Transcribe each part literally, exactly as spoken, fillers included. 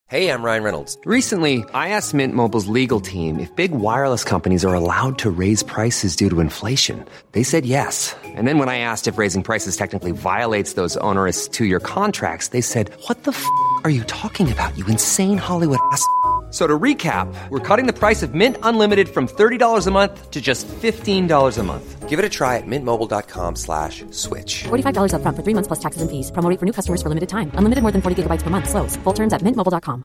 Hey, I'm Ryan Reynolds. Recently, I asked Mint Mobile's legal team if big wireless companies are allowed to raise prices due to inflation. They said yes. And then when I asked if raising prices technically violates those onerous two-year contracts, they said, what the f*** are you talking about, you insane Hollywood ass f- So to recap, we're cutting the price of Mint Unlimited from thirty dollars a month to just fifteen dollars a month. Give it a try at mintmobile.com slash switch. forty-five dollars up front for three months plus taxes and fees. Promo rate for new customers for limited time. Unlimited more than forty gigabytes per month. Slows full terms at mint mobile dot com.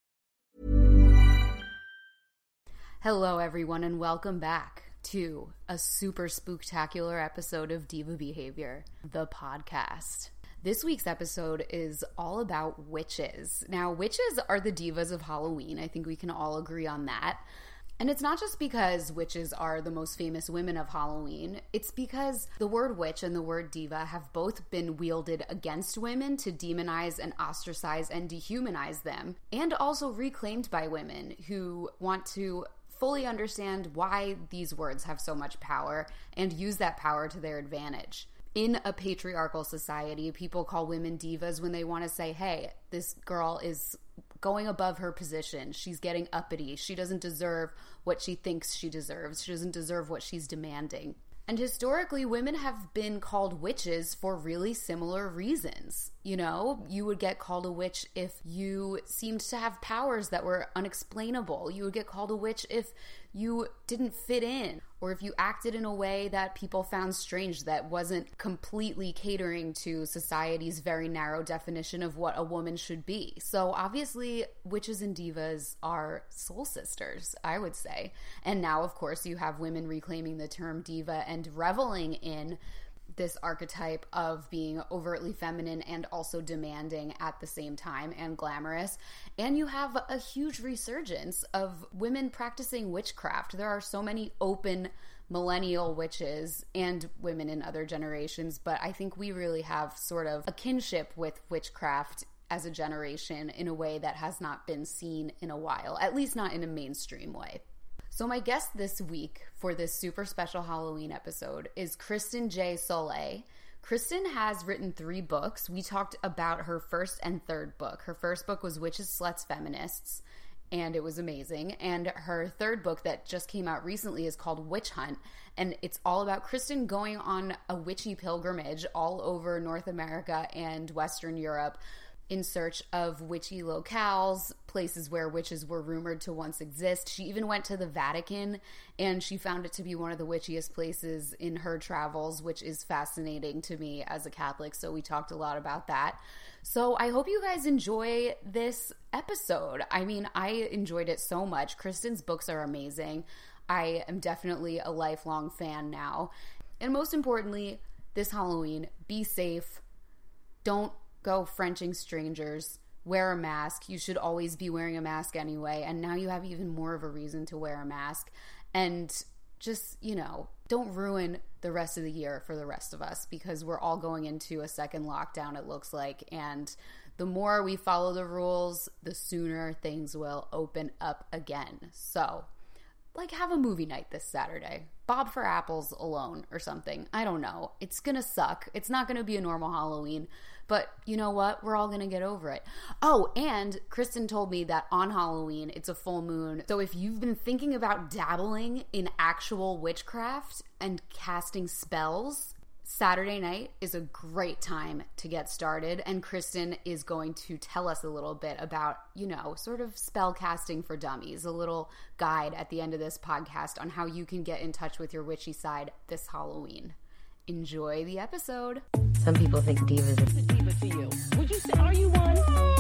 Hello, everyone, and welcome back to a super spooktacular episode of Diva Behavior, the podcast. This week's episode is all about witches. Now, witches are the divas of Halloween. I think we can all agree on that. And it's not just because witches are the most famous women of Halloween. It's because the word witch and the word diva have both been wielded against women to demonize and ostracize and dehumanize them, and also reclaimed by women who want to fully understand why these words have so much power and use that power to their advantage. In a patriarchal society, people call women divas when they want to say, hey, this girl is going above her position. She's getting uppity. She doesn't deserve what she thinks she deserves. She doesn't deserve what she's demanding. And historically, women have been called witches for really similar reasons. You know, you would get called a witch if you seemed to have powers that were unexplainable. You would get called a witch if you didn't fit in, or if you acted in a way that people found strange that wasn't completely catering to society's very narrow definition of what a woman should be. So obviously, witches and divas are soul sisters, I would say. And now, of course, you have women reclaiming the term diva and reveling in this archetype of being overtly feminine and also demanding at the same time and glamorous. And you have a huge resurgence of women practicing witchcraft. There are so many open millennial witches and women in other generations, but I think we really have sort of a kinship with witchcraft as a generation in a way that has not been seen in a while, at least not in a mainstream way. So my guest this week for this super special Halloween episode is Kristen J. Soleil. Kristen has written three books. We talked about her first and third book. Her first book was Witches, Sluts, Feminists, and it was amazing. And her third book that just came out recently is called Witch Hunt, and it's all about Kristen going on a witchy pilgrimage all over North America and Western Europe in search of witchy locales, places where witches were rumored to once exist. She even went to the Vatican, and she found it to be one of the witchiest places in her travels, which is fascinating to me as a Catholic, so we talked a lot about that. So I hope you guys enjoy this episode. I mean, I enjoyed it so much. Kristen's books are amazing. I am definitely a lifelong fan now. And most importantly, this Halloween, be safe. Don't go Frenching strangers. Wear a mask. You should always be wearing a mask anyway. And now you have even more of a reason to wear a mask. And just, you know, don't ruin the rest of the year for the rest of us, because we're all going into a second lockdown, it looks like. And the more we follow the rules, the sooner things will open up again. So, like, have a movie night this Saturday. Bob for Apples alone or something. I don't know. It's gonna suck. It's not gonna be a normal Halloween. But you know what? We're all going to get over it. Oh, and Kristen told me that on Halloween, it's a full moon. So if you've been thinking about dabbling in actual witchcraft and casting spells, Saturday night is a great time to get started. And Kristen is going to tell us a little bit about, you know, sort of spell casting for dummies, a little guide at the end of this podcast on how you can get in touch with your witchy side this Halloween. Enjoy the episode. Some people think diva is a diva to you. Would you say, are you one?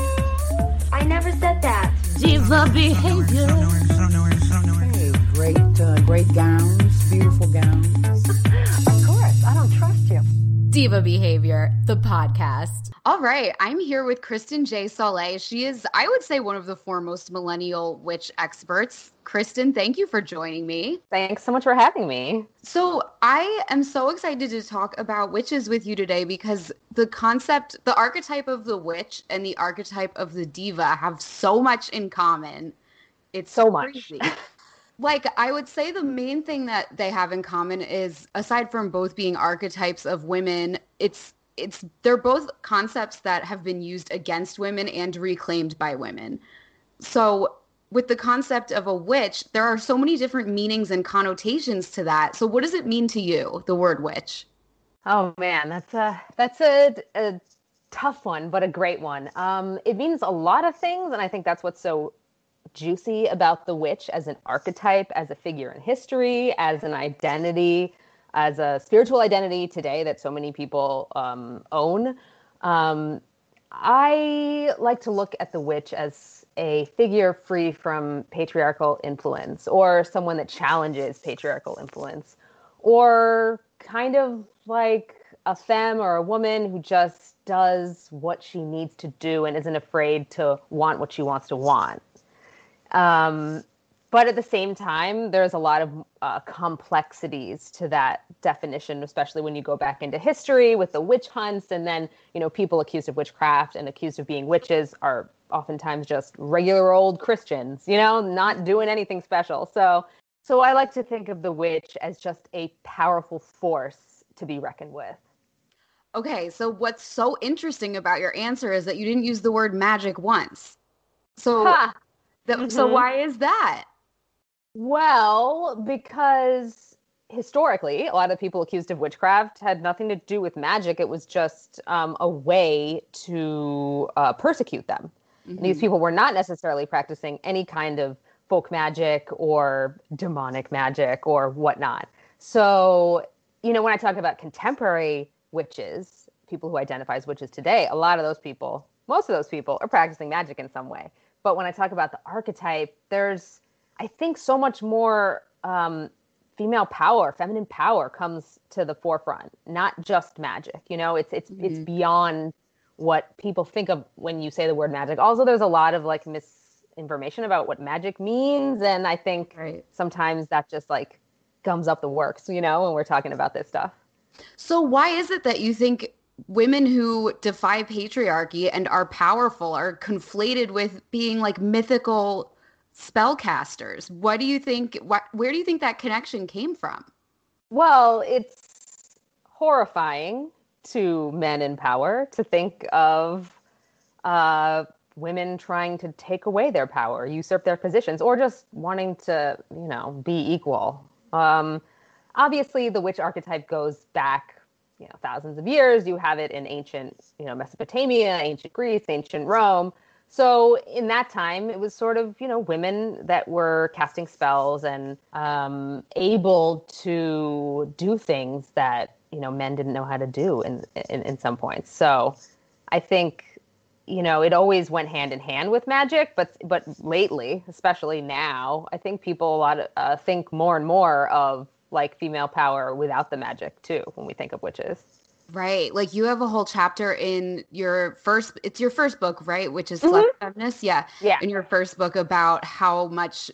I never said that. Diva behavior. Hey, great, uh, great gowns, beautiful gowns. Of course, I don't trust you. Diva Behavior, the podcast. All right, I'm here with Kristen J. Soleil. She is, I would say, one of the foremost millennial witch experts. Kristen, thank you for joining me. Thanks so much for having me. So I am so excited to talk about witches with you today because the concept, the archetype of the witch and the archetype of the diva have so much in common. It's so much. Crazy. Like, I would say the main thing that they have in common is, aside from both being archetypes of women, it's it's they're both concepts that have been used against women and reclaimed by women. So with the concept of a witch, there are so many different meanings and connotations to that. So what does it mean to you, the word witch? Oh man, that's a that's a, a tough one, but a great one. Um, it means a lot of things, and I think that's what's so juicy about the witch as an archetype, as a figure in history, as an identity, as a spiritual identity today that so many people um, own. Um, I like to look at the witch as a figure free from patriarchal influence, or someone that challenges patriarchal influence, or kind of like a femme or a woman who just does what she needs to do and isn't afraid to want what she wants to want. Um, but at the same time, there's a lot of uh, complexities to that definition, especially when you go back into history with the witch hunts, and then, you know, people accused of witchcraft and accused of being witches are oftentimes just regular old Christians, you know, not doing anything special. So, so I like to think of the witch as just a powerful force to be reckoned with. Okay, so what's so interesting about your answer is that you didn't use the word magic once. So, Ha! th- Mm-hmm. so why is that? Well, because historically, a lot of people accused of witchcraft had nothing to do with magic. It was just um, a way to uh, persecute them. Mm-hmm. And these people were not necessarily practicing any kind of folk magic or demonic magic or whatnot. So, you know, when I talk about contemporary witches, people who identify as witches today, a lot of those people, most of those people are practicing magic in some way. But when I talk about the archetype, there's, I think, so much more um, female power, feminine power comes to the forefront, not just magic. You know, it's it's mm-hmm. it's beyond what people think of when you say the word magic. Also, there's a lot of like misinformation about what magic means, and I think right. sometimes that just like gums up the works, you know, when we're talking about this stuff. So why is it that you think women who defy patriarchy and are powerful are conflated with being like mythical spellcasters? What do you think, what, where do you think that connection came from? Well, it's horrifying to men in power to think of uh, women trying to take away their power, usurp their positions, or just wanting to, you know, be equal. Um, obviously, the witch archetype goes back, you know, thousands of years. You have it in ancient, you know, Mesopotamia, ancient Greece, ancient Rome. So in that time, it was sort of, you know, women that were casting spells and um, able to do things that, you know, men didn't know how to do in, in, in some points. So I think, you know, it always went hand in hand with magic, but but lately, especially now, I think people a lot of, uh, think more and more of like female power without the magic too, when we think of witches. Right. Like you have a whole chapter in your first, it's your first book, right? Which is Celeb Mm-hmm. Feminist. Yeah. Yeah. In your first book about how much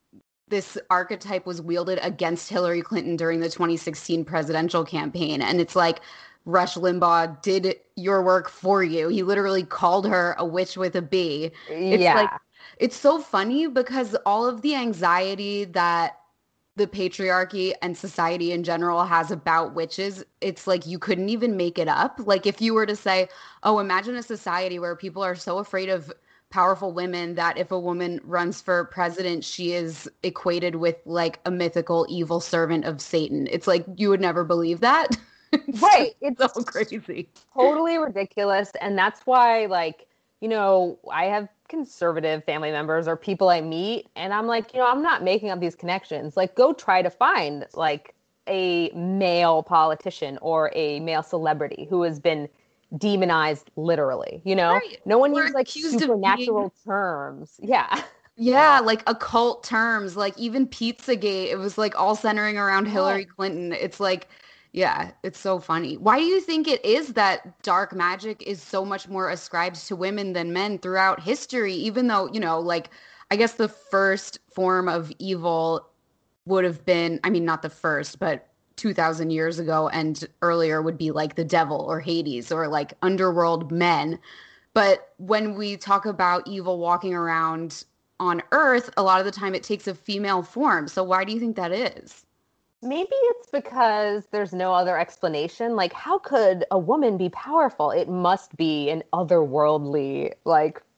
this archetype was wielded against Hillary Clinton during the twenty sixteen presidential campaign. And it's like Rush Limbaugh did your work for you. He literally called her a witch with a B. It's yeah. like, it's so funny because all of the anxiety that the patriarchy and society in general has about witches, it's like you couldn't even make it up. Like if you were to say, oh, imagine a society where people are so afraid of powerful women that if a woman runs for president, she is equated with like a mythical evil servant of Satan. It's like you would never believe that. It's right. It's so crazy. Totally ridiculous. And that's why, like, you know, I have conservative family members or people I meet, and I'm like, you know, I'm not making up these connections. Like, go try to find like a male politician or a male celebrity who has been demonized literally, you know? Right. No one We're uses like supernatural being... terms. Yeah. Yeah, like occult terms, like even Pizzagate, it was like all centering around Hillary Clinton. It's like, yeah, it's so funny. Why do you think it is that dark magic is so much more ascribed to women than men throughout history, even though, you know, like, I guess the first form of evil would have been, I mean, not the first, but two thousand years ago and earlier would be like the devil or Hades or like underworld men. But when we talk about evil walking around on Earth, a lot of the time it takes a female form. So why do you think that is? Maybe it's because there's no other explanation. Like, how could a woman be powerful? It must be an otherworldly, like,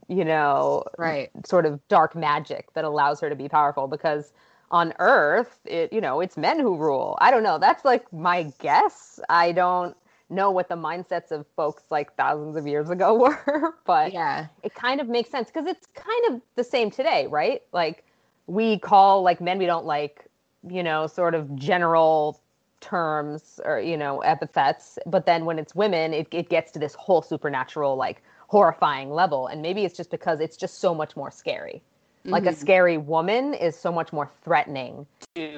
you know, Right. sort of dark magic that allows her to be powerful, because on Earth, it, you know, it's men who rule. I don't know. That's like my guess. I don't know what the mindsets of folks like thousands of years ago were, but Yeah. it kind of makes sense because it's kind of the same today, right? Like we call like men we don't like, you know, sort of general terms or, you know, epithets. But then when it's women, it, it gets to this whole supernatural, like horrifying level. And maybe it's just because it's just so much more scary. Like a scary woman is so much more threatening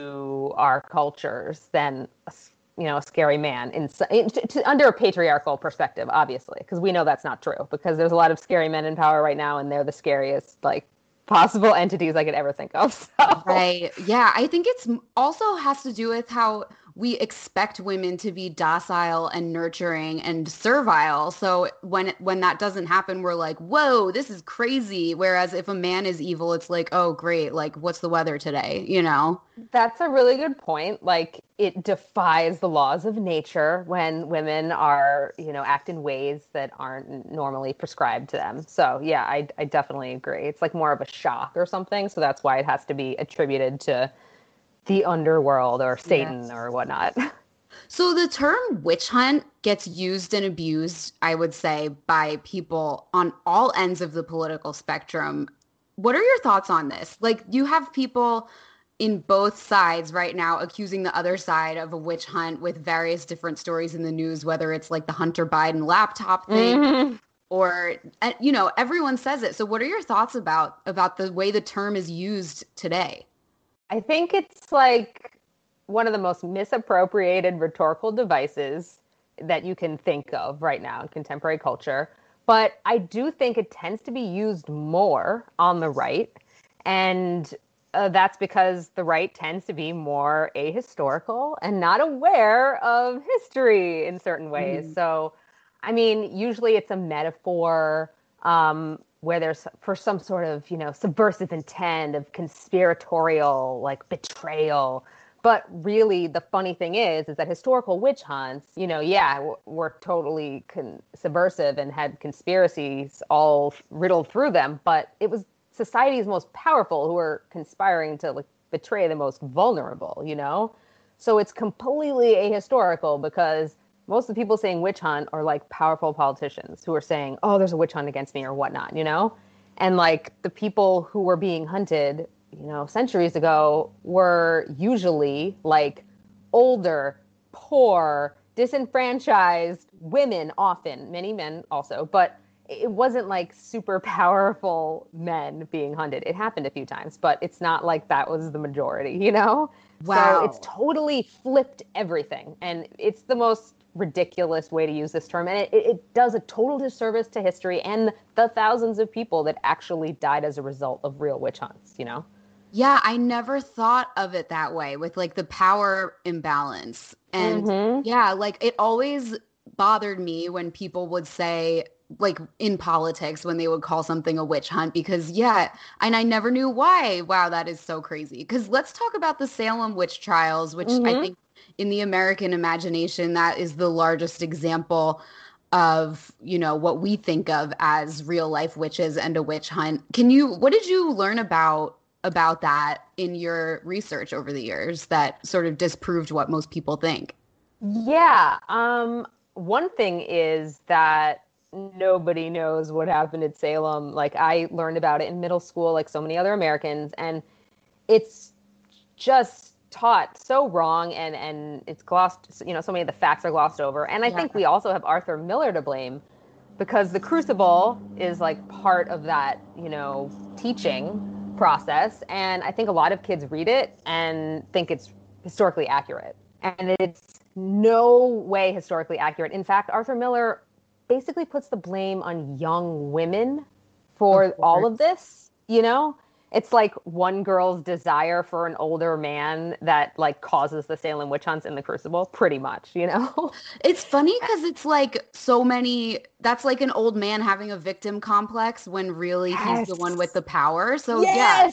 to our cultures than, a, you know, a scary man in, in to, to, under a patriarchal perspective, obviously, because we know that's not true. Because there's a lot of scary men in power right now, and they're the scariest like possible entities I could ever think of. So. Right. Yeah. I think it's also has to do with how we expect women to be docile and nurturing and servile. So when when that doesn't happen, we're like, whoa, this is crazy. Whereas if a man is evil, it's like, oh, great. Like, what's the weather today? You know? That's a really good point. Like, it defies the laws of nature when women are, you know, act in ways that aren't normally prescribed to them. So, yeah, I, I definitely agree. It's like more of a shock or something. So that's why it has to be attributed to the underworld or Satan yes. or whatnot. So the term witch hunt gets used and abused, I would say, by people on all ends of the political spectrum. What are your thoughts on this? Like, you have people in both sides right now accusing the other side of a witch hunt with various different stories in the news, whether it's like the Hunter Biden laptop thing mm-hmm. or, you know, everyone says it. So what are your thoughts about about the way the term is used today? I think it's like one of the most misappropriated rhetorical devices that you can think of right now in contemporary culture. But I do think it tends to be used more on the right. And uh, that's because the right tends to be more ahistorical and not aware of history in certain ways. Mm. So, I mean, usually it's a metaphor um, where there's for some sort of, you know, subversive intent of conspiratorial, like betrayal. But really, the funny thing is, is that historical witch hunts, you know, yeah, were totally con- subversive and had conspiracies all riddled through them. But it was society's most powerful who were conspiring to like betray the most vulnerable, you know? So it's completely ahistorical because most of the people saying witch hunt are like powerful politicians who are saying, oh, there's a witch hunt against me or whatnot, you know? And like the people who were being hunted, you know, centuries ago were usually like older, poor, disenfranchised women, often, many men also, but it wasn't like super powerful men being hunted. It happened a few times, but it's not like that was the majority, you know? Wow. So it's totally flipped everything. And it's the most ridiculous way to use this term. And it, it does a total disservice to history and the thousands of people that actually died as a result of real witch hunts, you know? Yeah, I never thought of it that way with like the power imbalance. And mm-hmm. yeah, like it always bothered me when people would say, like in politics, when they would call something a witch hunt, because yeah, and I never knew why. Wow, that is so crazy. Because let's talk about the Salem witch trials, which mm-hmm. I think in the American imagination, that is the largest example of, you know, what we think of as real life witches and a witch hunt. Can you, what did you learn about about that in your research over the years that sort of disproved what most people think? Yeah. Um, one thing is that nobody knows what happened at Salem. Like I learned about it in middle school, like so many other Americans, and it's just taught so wrong and, and it's glossed, you know, so many of the facts are glossed over. And I yeah. think we also have Arthur Miller to blame because the Crucible is like part of that, you know, teaching process. And I think a lot of kids read it and think it's historically accurate. And it's no way historically accurate. In fact, Arthur Miller basically puts the blame on young women for of all of this, you know? It's like one girl's desire for an older man that like causes the Salem witch hunts in the Crucible, pretty much, you know? It's funny because it's like so many, that's like an old man having a victim complex when really yes. he's the one with the power. So yes. yeah.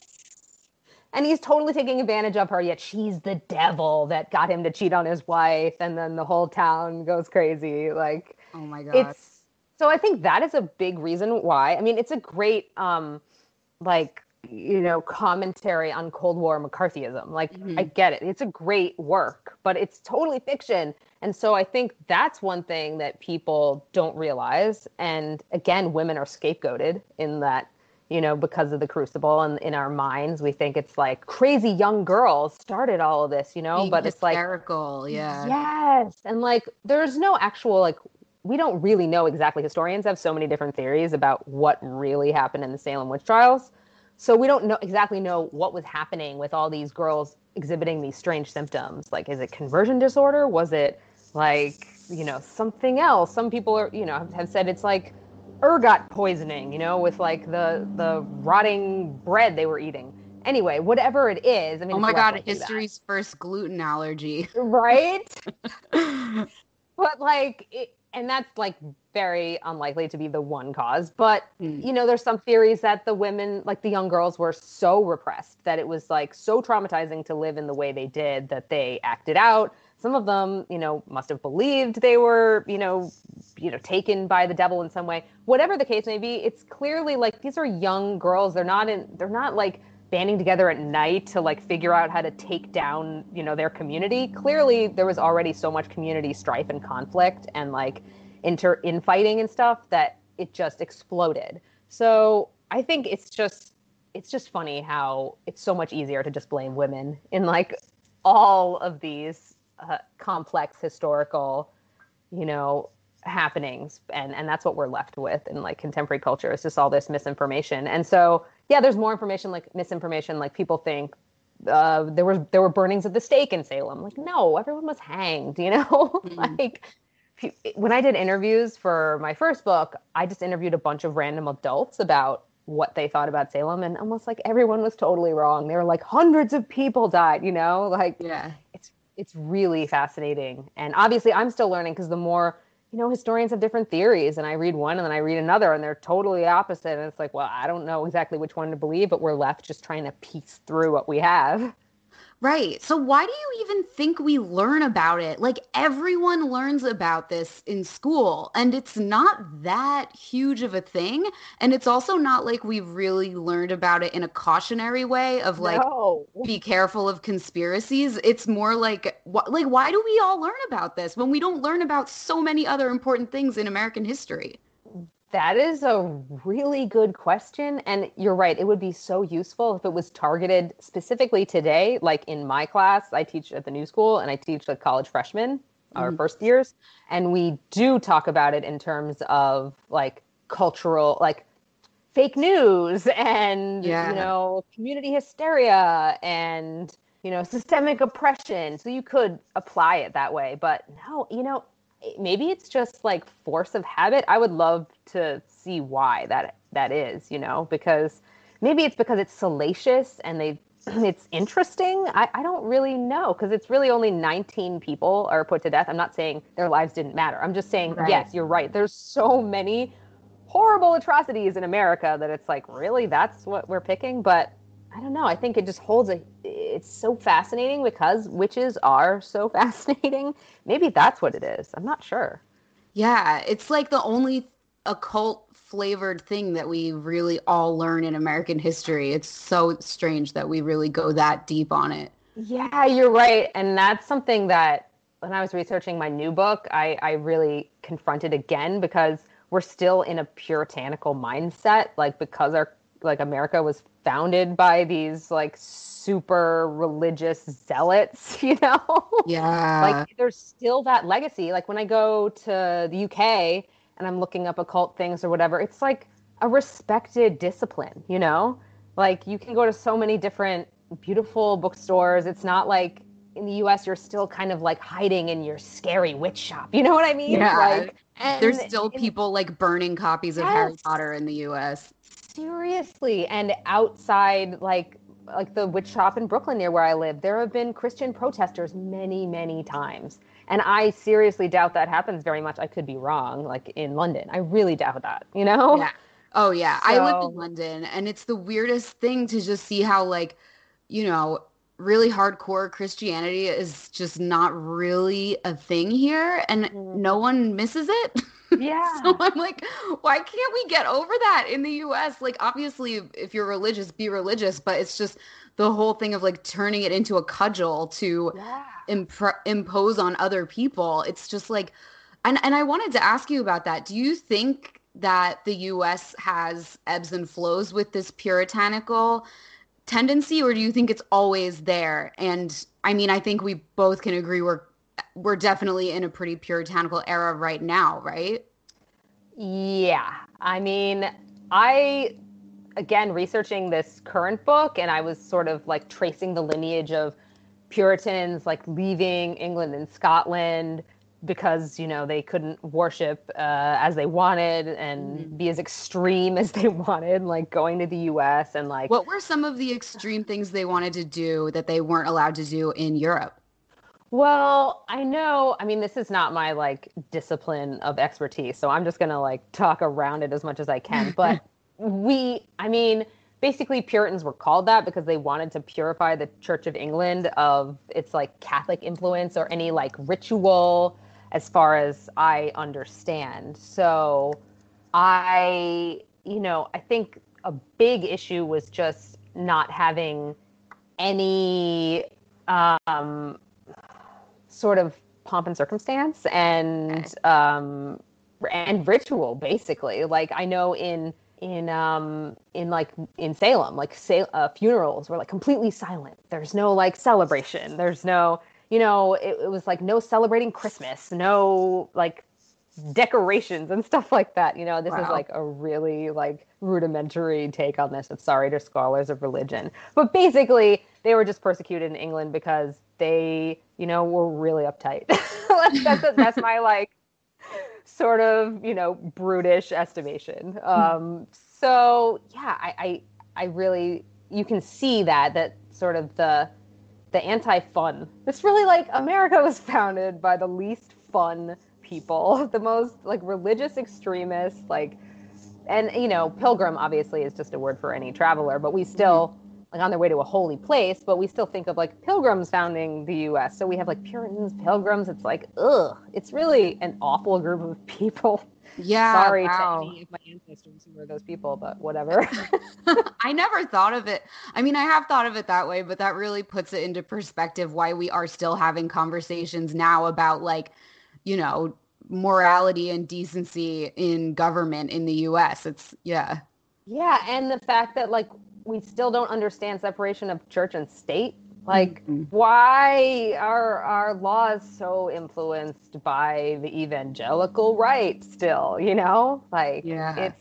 And he's totally taking advantage of her, yet she's the devil that got him to cheat on his wife. And then the whole town goes crazy. Like, oh my God. It's So I think that is a big reason why. I mean, it's a great, um, like, you know, commentary on Cold War McCarthyism. Like, mm-hmm. I get it. It's a great work, but it's totally fiction. And so I think that's one thing that people don't realize. And again, women are scapegoated in that, you know, because of the Crucible, and in our minds, we think it's like crazy young girls started all of this, you know, Being but hysterical, it's like, yeah. Yes. And like, there's no actual, like, we don't really know exactly. Historians have so many different theories about what really happened in the Salem witch trials. So we don't know exactly know what was happening with all these girls exhibiting these strange symptoms. Like, is it conversion disorder? Was it like, you know, something else? Some people are, you know, have said it's like ergot poisoning, you know, with like the the rotting bread they were eating. Anyway, whatever it is. I mean, oh my God, history's that. First gluten allergy. Right? But like, it, and that's like very unlikely to be the one cause. But, mm. you know, there's some theories that the women, like the young girls, were so repressed that it was like so traumatizing to live in the way they did that they acted out. Some of them, you know, must have believed they were, you know, you know, taken by the devil in some way. Whatever the case may be, it's clearly like these are young girls. They're not in, they're not like banding together at night to like figure out how to take down, you know, their community. Clearly there was already so much community strife and conflict and like inter infighting and stuff that it just exploded. So I think it's just, it's just funny how it's so much easier to just blame women in like all of these uh, complex historical, you know, happenings, and and that's what we're left with in like contemporary culture. It's just all this misinformation. And so yeah, there's more information, like misinformation, like people think uh there was there were burnings at the stake in Salem. Like, no, everyone was hanged, you know. Mm. Like when I did interviews for my first book, I just interviewed a bunch of random adults about what they thought about Salem, and almost like everyone was totally wrong. They were like, hundreds of people died, you know. Like, yeah, it's it's really fascinating. And obviously I'm still learning, because the more, you know, historians have different theories, and I read one and then I read another and they're totally opposite. And it's like, well, I don't know exactly which one to believe, but we're left just trying to piece through what we have. Right. So why do you even think we learn about it? Like, everyone learns about this in school, and it's not that huge of a thing. And it's also not like we've really learned about it in a cautionary way of like, no. Be careful of conspiracies. It's more like, wh- like, why do we all learn about this when we don't learn about so many other important things in American history? That is a really good question. And you're right. It would be so useful if it was targeted specifically today. Like in my class, I teach at the New School, and I teach the college freshmen, mm-hmm. our first years. And we do talk about it in terms of like cultural, like fake news and, yeah. you know, community hysteria and, you know, systemic oppression. So you could apply it that way. But no, you know, maybe it's just like force of habit. I would love to see why that that is, you know, because maybe it's because it's salacious and they it's interesting. I, I don't really know, because it's really only nineteen people are put to death. I'm not saying their lives didn't matter. I'm just saying, right. Yes, you're right. There's so many horrible atrocities in America that it's like, really, that's what we're picking? But I don't know. I think it just holds a, it's so fascinating because witches are so fascinating. Maybe that's what it is. I'm not sure. Yeah. It's like the only occult flavored thing that we really all learn in American history. It's so strange that we really go that deep on it. Yeah, you're right. And that's something that when I was researching my new book, I, I really confronted again, because we're still in a puritanical mindset, like because our like America was founded by these like super religious zealots, you know? Yeah. Like there's still that legacy. Like when I go to the U K and I'm looking up occult things or whatever, it's like a respected discipline, you know? Like you can go to so many different beautiful bookstores. It's not like in the U S you're still kind of like hiding in your scary witch shop. You know what I mean? Yeah. Like, and there's still people like burning copies of yes. Harry Potter in the U S. Seriously. And outside, like like the witch shop in Brooklyn near where I live, there have been Christian protesters many, many times. And I seriously doubt that happens very much. I could be wrong, like in London. I really doubt that, you know? Yeah. Oh, yeah. So... I live in London, and it's the weirdest thing to just see how, like, you know, really hardcore Christianity is just not really a thing here, and mm. no one misses it. Yeah. So I'm like, why can't we get over that in the U S? Like, obviously, if you're religious, be religious, but it's just the whole thing of like turning it into a cudgel to Yeah. impre- impose on other people. It's just like, and, and I wanted to ask you about that. Do you think that the U S has ebbs and flows with this puritanical tendency, or do you think it's always there? And I mean, I think we both can agree we're we're definitely in a pretty puritanical era right now, right? Yeah. I mean, I, again, researching this current book, and I was sort of like tracing the lineage of Puritans, like leaving England and Scotland because, you know, they couldn't worship uh, as they wanted and mm. be as extreme as they wanted, like going to the U S and like... What were some of the extreme things they wanted to do that they weren't allowed to do in Europe? Well, I know, I mean, this is not my like discipline of expertise, so I'm just going to like talk around it as much as I can. But we, I mean, basically Puritans were called that because they wanted to purify the Church of England of its like Catholic influence or any like ritual, as far as I understand. So I, you know, I think a big issue was just not having any, um, sort of pomp and circumstance and um and ritual, basically. Like I know in in um in like in Salem, like Sal- uh, funerals were like completely silent. There's no like celebration. There's no, you know, it, it was like no celebrating Christmas, no like decorations and stuff like that. You know, this wow. is like a really like rudimentary take on this. I'm sorry to scholars of religion, but basically they were just persecuted in England because they, you know, were really uptight. that's a, that's my like sort of, you know, brutish estimation. Um, so yeah, I, I I really, you can see that that sort of the the anti-fun. It's really like America was founded by the least fun people, the most like religious extremists, like, and you know, pilgrim obviously is just a word for any traveler, but we still mm-hmm. like on their way to a holy place, but we still think of like pilgrims founding the U S. So we have like Puritans, pilgrims. It's like, ugh, it's really an awful group of people. Yeah. Sorry wow. to any of my ancestors who were those people, but whatever. I never thought of it. I mean, I have thought of it that way, but that really puts it into perspective why we are still having conversations now about like, you know, morality and decency in government in the U S. It's yeah. Yeah. And the fact that like, we still don't understand separation of church and state. Like, mm-hmm. why are our laws so influenced by the evangelical right still, you know? Like, yeah. It's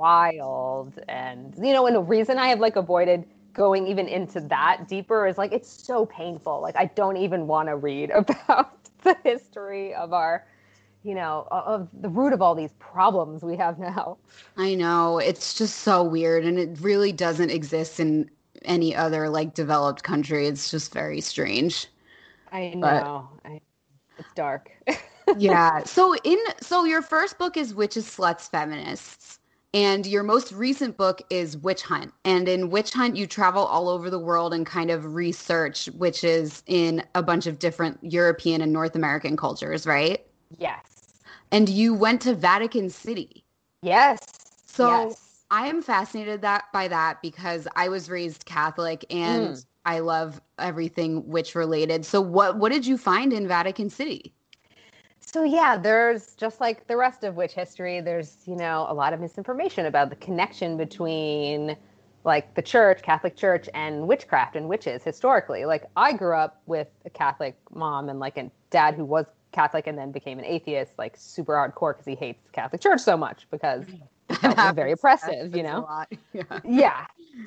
wild. And, you know, and the reason I have, like, avoided going even into that deeper is, like, it's so painful. Like, I don't even want to read about the history of our, you know, of the root of all these problems we have now. I know. It's just so weird. And it really doesn't exist in any other like developed country. It's just very strange. I know. But, I, it's dark. yeah. So in, so your first book is Witches, Sluts, Feminists. And your most recent book is Witch Hunt. And in Witch Hunt, you travel all over the world and kind of research witches in a bunch of different European and North American cultures, right? Yes. And you went to Vatican City. Yes. So yes. I am fascinated that by that because I was raised Catholic and mm. I love everything witch related. So what, what did you find in Vatican City? So yeah, there's just like the rest of witch history, there's, you know, a lot of misinformation about the connection between like the church, Catholic Church, and witchcraft and witches historically. Like I grew up with a Catholic mom and like a dad who was Catholic and then became an atheist, like super hardcore because he hates the Catholic Church so much because it was very oppressive, you know? Yeah. yeah.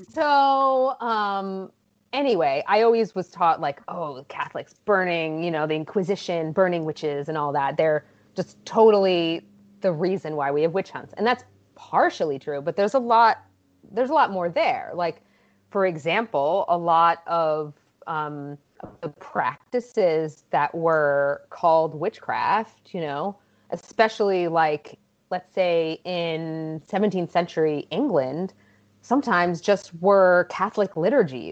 So, um, anyway, I always was taught like, oh, Catholics burning, you know, the Inquisition, burning witches and all that. They're just totally the reason why we have witch hunts. And that's partially true, but there's a lot, there's a lot more there. Like, for example, a lot of, um, the practices that were called witchcraft, you know, especially like, let's say in seventeenth century England, sometimes just were Catholic liturgies.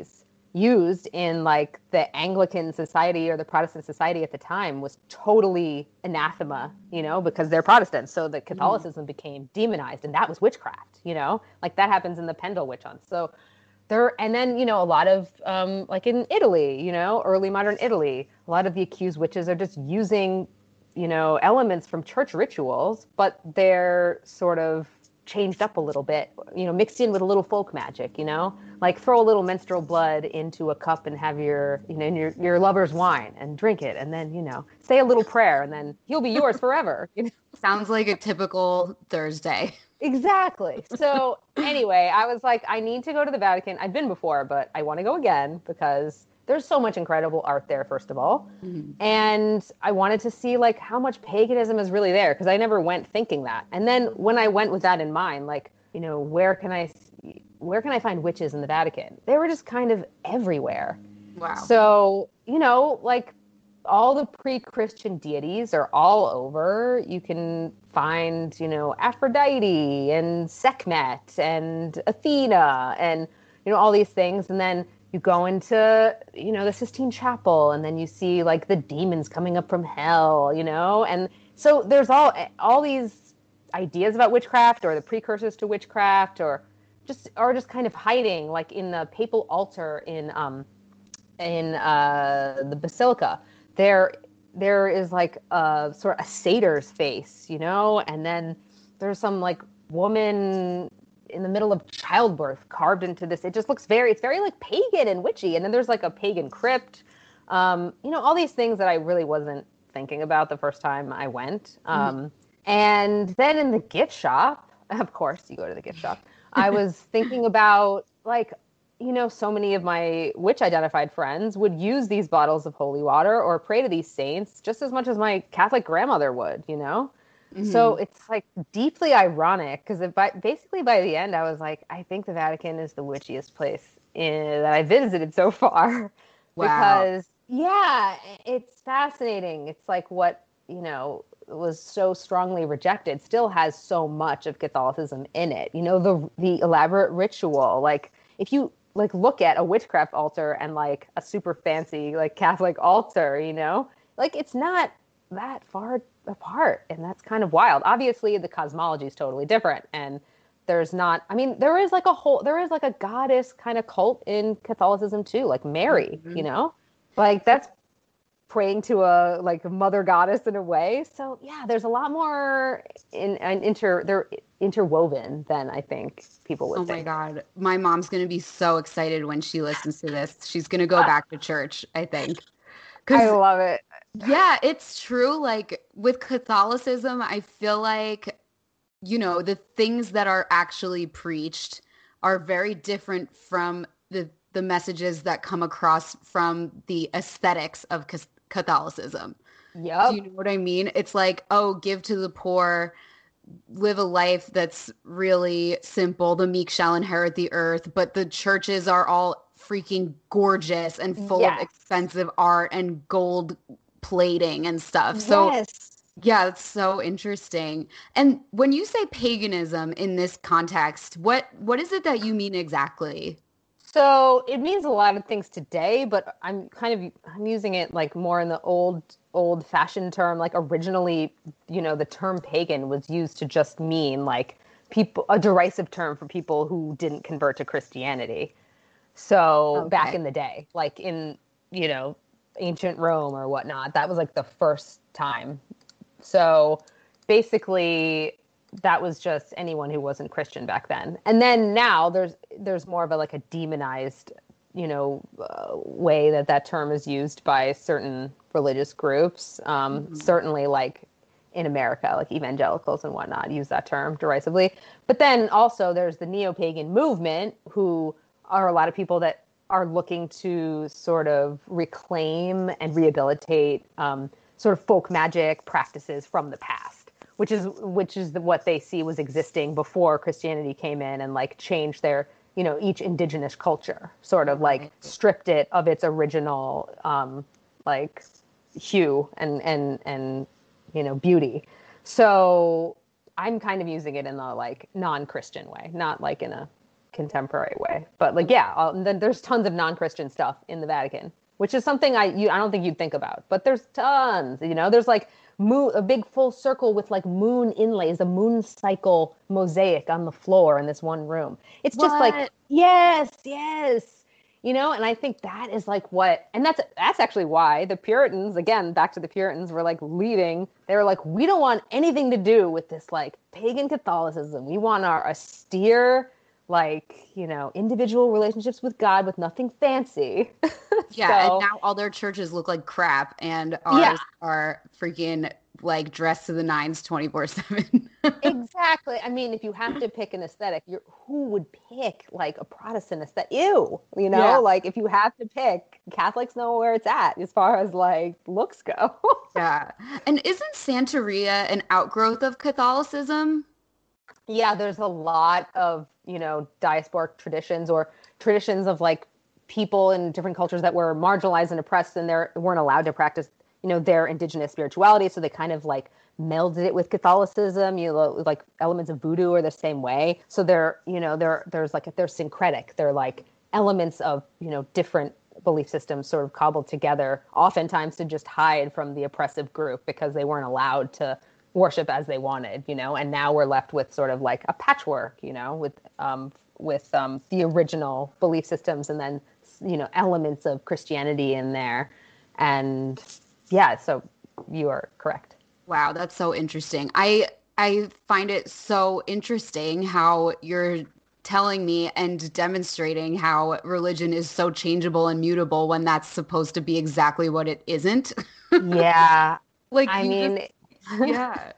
used in like the Anglican society or the Protestant society at the time was totally anathema, you know, because they're Protestants. So the Catholicism mm. became demonized, and that was witchcraft, you know, like that happens in the Pendle witch hunt. So there, and then, you know, a lot of um, like in Italy, you know, early modern Italy, a lot of the accused witches are just using, you know, elements from church rituals, but they're sort of changed up a little bit, you know, mixed in with a little folk magic, you know, like throw a little menstrual blood into a cup and have your, you know, your, your lover's wine and drink it. And then, you know, say a little prayer and then he'll be yours forever. You know? Sounds like a typical Thursday. Exactly. So anyway, I was like, I need to go to the Vatican. I've been before, but I want to go again because there's so much incredible art there, first of all. Mm-hmm. And I wanted to see like how much paganism is really there because I never went thinking that. And then when I went with that in mind, like, you know, where can I where can I find witches in the Vatican? They were just kind of everywhere. Wow. So, you know, like all the pre-Christian deities are all over. You can find, you know, Aphrodite and Sekhmet and Athena and, you know, all these things. And then you go into, you know, the Sistine Chapel, and then you see like the demons coming up from hell, you know? And so there's all all these ideas about witchcraft or the precursors to witchcraft or just are just kind of hiding like in the papal altar in um in uh the Basilica. There there is like a sort of a satyr's face, you know? And then there's some like woman in the middle of childbirth carved into this. It just looks very, it's very like pagan and witchy. And then there's like a pagan crypt, um, you know, all these things that I really wasn't thinking about the first time I went. Um, mm-hmm. And then in the gift shop, of course you go to the gift shop, I was thinking about like, you know, so many of my witch identified friends would use these bottles of holy water or pray to these saints just as much as my Catholic grandmother would, you know? Mm-hmm. So it's like deeply ironic because basically by the end I was like, I think the Vatican is the witchiest place in, that I visited so far. Wow. Because yeah, it's fascinating. It's like what, you know, was so strongly rejected still has so much of Catholicism in it. You know, the the elaborate ritual. Like if you like look at a witchcraft altar and like a super fancy like Catholic altar, you know, like it's not that far apart, and that's kind of wild. Obviously the cosmology is totally different, and there's not, I mean, there is like a whole there is like a goddess kind of cult in Catholicism too, like Mary, mm-hmm. you know, like that's praying to a like mother goddess in a way. So yeah, there's a lot more in an inter they're interwoven than I think people would oh think. My God, my mom's gonna be so excited when she listens to this. She's gonna go back to church, I think. I love it. Yeah, it's true. Like with Catholicism, I feel like, you know, the things that are actually preached are very different from the the messages that come across from the aesthetics of Catholicism. Yeah. Do you know what I mean? It's like, oh, give to the poor, live a life that's really simple. The meek shall inherit the earth. But the churches are all freaking gorgeous and full yes. of expensive art and gold plating and stuff. So yes. yeah, it's so interesting. And when you say paganism in this context, what what is it that you mean exactly? So it means a lot of things today, but I'm kind of I'm using it like more in the old old fashioned term. Like originally, you know, the term pagan was used to just mean like people, a derisive term for people who didn't convert to Christianity. So okay. back in the day, like in, you know, ancient Rome or whatnot, that was like the first time. So basically that was just anyone who wasn't Christian back then. And then now there's there's more of a like a demonized, you know, uh, way that that term is used by certain religious groups. Um, mm-hmm. Certainly like in America, like evangelicals and whatnot use that term derisively. But then also there's the neo-pagan movement, who are a lot of people that are looking to sort of reclaim and rehabilitate um, sort of folk magic practices from the past, which is which is the, what they see was existing before Christianity came in and like changed their, you know, each indigenous culture, sort of like stripped it of its original um, like hue and and and you know beauty. So I'm kind of using it in the like non-Christian way, not like in a contemporary way. But like, yeah, uh, and then there's tons of non-Christian stuff in the Vatican, which is something I you I don't think you'd think about. But there's tons, you know. There's like moon, a big full circle with like moon inlays, a moon cycle mosaic on the floor in this one room. It's just What? like, yes, yes. You know, and I think that is like what, and that's that's actually why the Puritans, again, back to the Puritans, were like leading. They were like, we don't want anything to do with this like pagan Catholicism. We want our austere, like, you know, individual relationships with God with nothing fancy. Yeah, So- and now all their churches look like crap, and ours Yeah. are freaking like dressed to the nines twenty-four seven. Exactly. I mean, if you have to pick an aesthetic, you're, who would pick like a Protestant aesthetic? Ew, you know, Yeah. like if you have to pick, Catholics know where it's at as far as like looks go. Yeah. And isn't Santeria an outgrowth of Catholicism? Yeah, there's a lot of, you know, diasporic traditions or traditions of like people in different cultures that were marginalized and oppressed and they weren't allowed to practice, you know, their indigenous spirituality. So they kind of like melded it with Catholicism, you know, like elements of voodoo are the same way. So they're, you know, they're, there's like, they're syncretic. They're like elements of, you know, different belief systems sort of cobbled together, oftentimes to just hide from the oppressive group because they weren't allowed to worship as they wanted, you know, and now we're left with sort of like a patchwork, you know, with, um, with um, the original belief systems and then, you know, elements of Christianity in there. And yeah, so you are correct. Wow, that's so interesting. I I find it so interesting how you're telling me and demonstrating how religion is so changeable and mutable when that's supposed to be exactly what it isn't. Yeah. Like I you mean, just- yeah.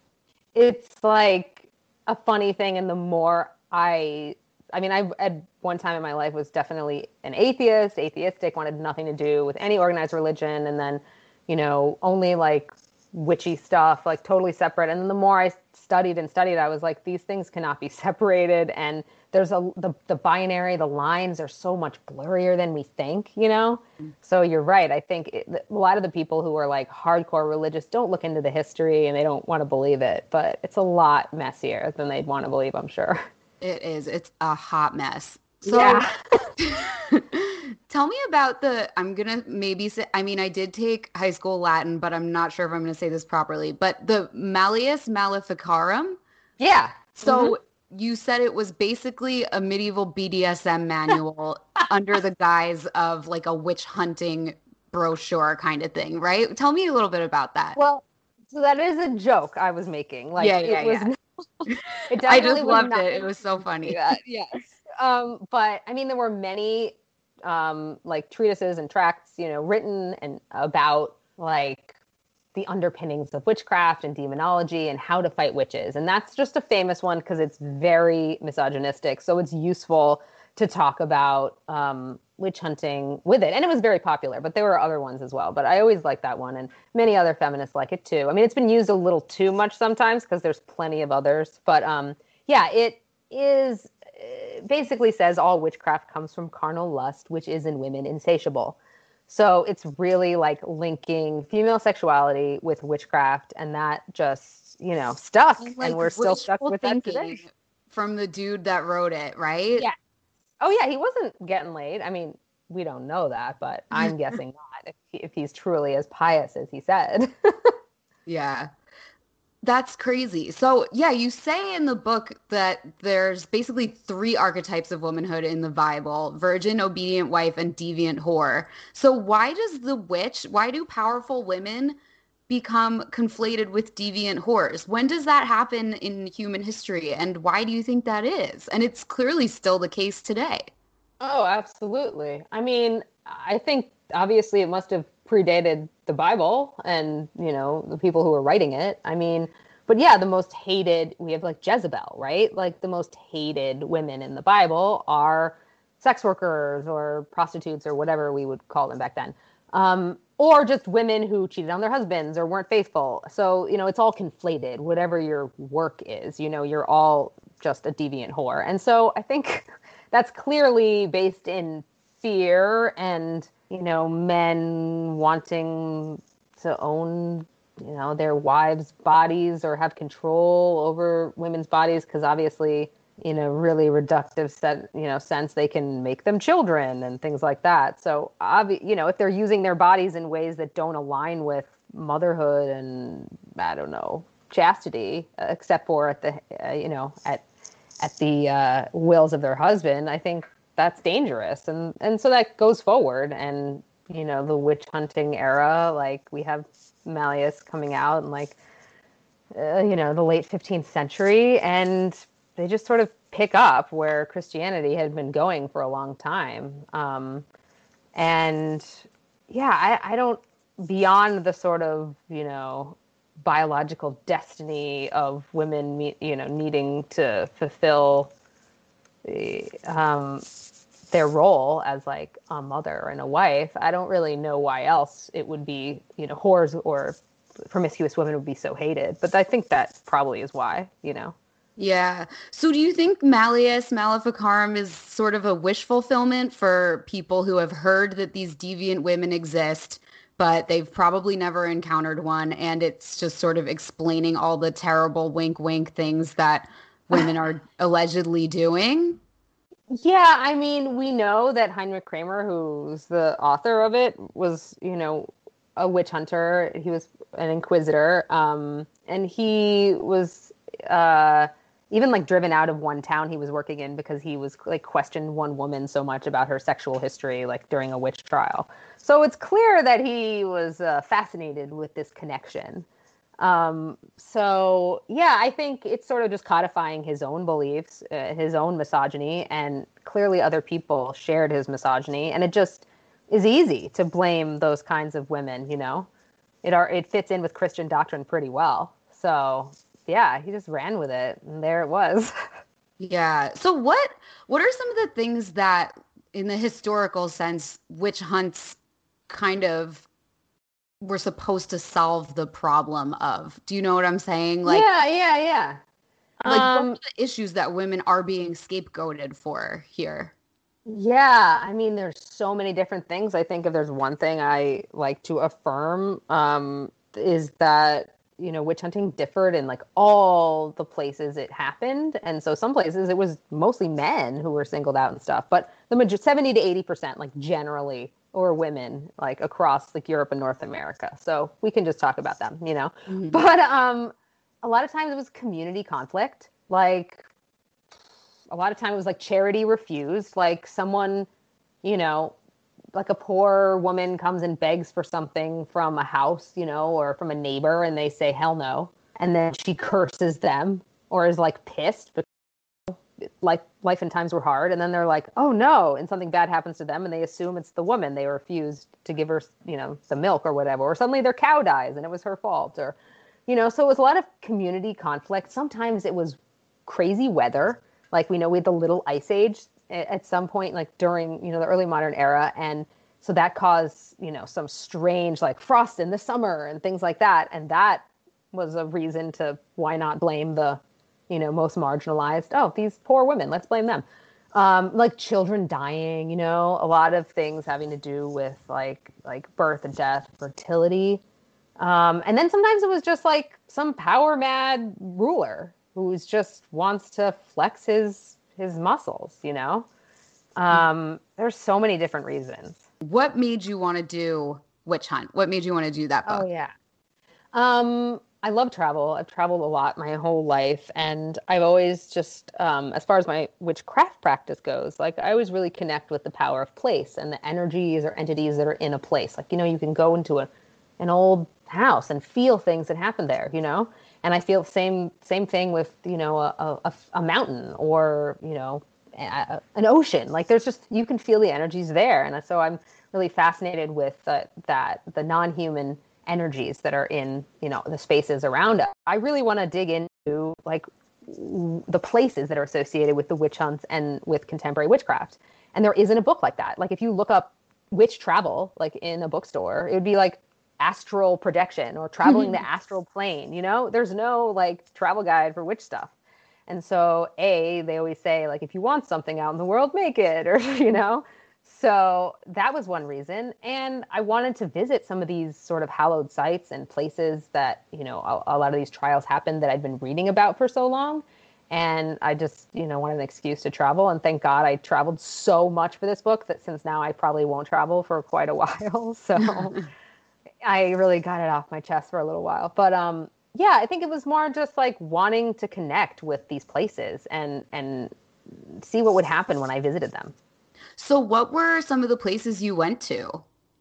it's like a funny thing. And the more I, I mean, I at one time in my life was definitely an atheist, atheistic, wanted nothing to do with any organized religion. And then, you know, only like witchy stuff, like totally separate. And then the more I studied and studied, I was like, these things cannot be separated. And there's a, the, the binary, the lines are so much blurrier than we think, you know? So you're right. I think it, a lot of the people who are like hardcore religious don't look into the history and they don't want to believe it, but it's a lot messier than they'd want to believe, I'm sure. It is. It's a hot mess. So Yeah. tell me about the, I'm going to maybe say, I mean, I did take high school Latin, but I'm not sure if I'm going to say this properly, but the Malleus Maleficarum. Yeah. So you said it was basically a medieval B D S M manual under the guise of like a witch hunting brochure kind of thing, right? Tell me a little bit about that. Well, so that is a joke I was making. Like, Yeah, yeah, it was yeah. it I definitely just was loved not- it. It was so funny. Yeah, yes. Um, but I mean, there were many um, like treatises and tracts, you know, written and about like the underpinnings of witchcraft and demonology and how to fight witches. And that's just a famous one because it's very misogynistic. So it's useful to talk about um, witch hunting with it. And it was very popular, but there were other ones as well. But I always like that one. And many other feminists like it too. I mean, it's been used a little too much sometimes because there's plenty of others. But um, yeah, it is basically says all witchcraft comes from carnal lust, which is in women insatiable. So it's really like linking female sexuality with witchcraft, and that just, you know, stuck. Like, and we're still stuck wishful with that thinking today. from the dude that wrote it, right? Yeah. Oh, yeah. He wasn't getting laid. I mean, we don't know that, but I'm guessing not if, he, if he's truly as pious as he said. Yeah. That's crazy. So, yeah, you say in the book that there's basically three archetypes of womanhood in the Bible: virgin, obedient wife, and deviant whore. So why does the witch, why do powerful women become conflated with deviant whores? When does that happen in human history, and why do you think that is? And it's clearly still the case today. Oh, absolutely. I mean, I think obviously it must have predated the Bible and, you know, the people who were writing it. I mean, but yeah, the most hated, we have like Jezebel, right? Like the most hated women in the Bible are sex workers or prostitutes or whatever we would call them back then. Um, or just women who cheated on their husbands or weren't faithful. So, you know, it's all conflated. Whatever your work is, you know, you're all just a deviant whore. And so I think that's clearly based in fear and, you know, men wanting to own, you know, their wives' bodies or have control over women's bodies because obviously in a really reductive set, you know, sense, they can make them children and things like that. So, obvi- you know, if they're using their bodies in ways that don't align with motherhood and, I don't know, chastity, uh, except for at the, uh, you know, at at the uh, wills of their husband, I think that's dangerous. And and so that goes forward. And, you know, the witch hunting era, like we have Malleus coming out in like, uh, you know, the late fifteenth century, and they just sort of pick up where Christianity had been going for a long time. Um, and yeah, I, I don't, beyond the sort of, you know, biological destiny of women, you know, needing to fulfill the, um, their role as like a mother and a wife, I don't really know why else it would be, you know, whores or promiscuous women would be so hated. But I think that probably is why, you know. Yeah. So do you think Malleus Maleficarum is sort of a wish fulfillment for people who have heard that these deviant women exist, but they've probably never encountered one, and it's just sort of explaining all the terrible wink wink things that women are allegedly doing? Yeah, I mean, we know that Heinrich Kramer, who's the author of it, was, you know, a witch hunter. He was an inquisitor, um, and he was uh, even like driven out of one town he was working in because he was like questioned one woman so much about her sexual history, like during a witch trial. So it's clear that he was uh, fascinated with this connection. Um, so yeah, I think it's sort of just codifying his own beliefs, uh, his own misogyny, and clearly other people shared his misogyny, and it just is easy to blame those kinds of women, you know. It are it fits in with Christian doctrine pretty well. So yeah, he just ran with it, and there it was. Yeah. So what what are some of the things that, in the historical sense, witch hunts kind of were supposed to solve the problem of? Do you know what I'm saying? Like, yeah, yeah, yeah. Like, um, what are the issues that women are being scapegoated for here? Yeah, I mean, there's so many different things. I think if there's one thing I like to affirm, um, is that, you know, witch hunting differed in like all the places it happened. And so some places it was mostly men who were singled out and stuff, but the major seventy to eighty percent, like generally, or women, like across like Europe and North America. So we can just talk about them, you know. Mm-hmm. But um, a lot of times it was community conflict. Like a lot of time it was like charity refused. Like someone, you know, like a poor woman comes and begs for something from a house, you know, or from a neighbor, and they say, hell no. And then she curses them or is like pissed because like life and times were hard. And then they're like, oh no. And something bad happens to them and they assume it's the woman. They refused to give her, you know, the milk or whatever, or suddenly their cow dies and it was her fault, or, you know, so it was a lot of community conflict. Sometimes it was crazy weather. Like we know we had the Little Ice Age at some point, like during, you know, the early modern era. And so that caused, you know, some strange like frost in the summer and things like that. And that was a reason to why not blame the, you know, most marginalized. Oh, these poor women, let's blame them. Um, like children dying, you know, a lot of things having to do with like, like birth and death, fertility. Um, and then sometimes it was just like some power mad ruler who's just wants to flex his, his muscles, you know? Um, there's so many different reasons. What made you want to do Witch Hunt? What made you want to do that book? Oh, yeah. Um, I love travel. I've traveled a lot my whole life. And I've always just, um, as far as my witchcraft practice goes, like I always really connect with the power of place and the energies or entities that are in a place. Like, you know, you can go into a, an old house and feel things that happen there, you know? And I feel the same, same thing with, you know, a, a, a mountain or, you know, a, an ocean. Like there's just, you can feel the energies there. And so I'm really fascinated with uh, that, the non-human energies that are in, you know, the spaces around us. I really want to dig into like w- the places that are associated with the witch hunts and with contemporary witchcraft. And there isn't a book like that. Like if you look up witch travel, like in a bookstore, it would be like astral projection or traveling the astral plane, you know, there's no like travel guide for witch stuff. And so A, they always say like, if you want something out in the world, make it, or, you know, so that was one reason. And I wanted to visit some of these sort of hallowed sites and places that, you know, a, a lot of these trials happened that I'd been reading about for so long. And I just, you know, wanted an excuse to travel. And thank God I traveled so much for this book that since now I probably won't travel for quite a while. So I really got it off my chest for a little while. But um, yeah, I think it was more just like wanting to connect with these places and and see what would happen when I visited them. So what were some of the places you went to?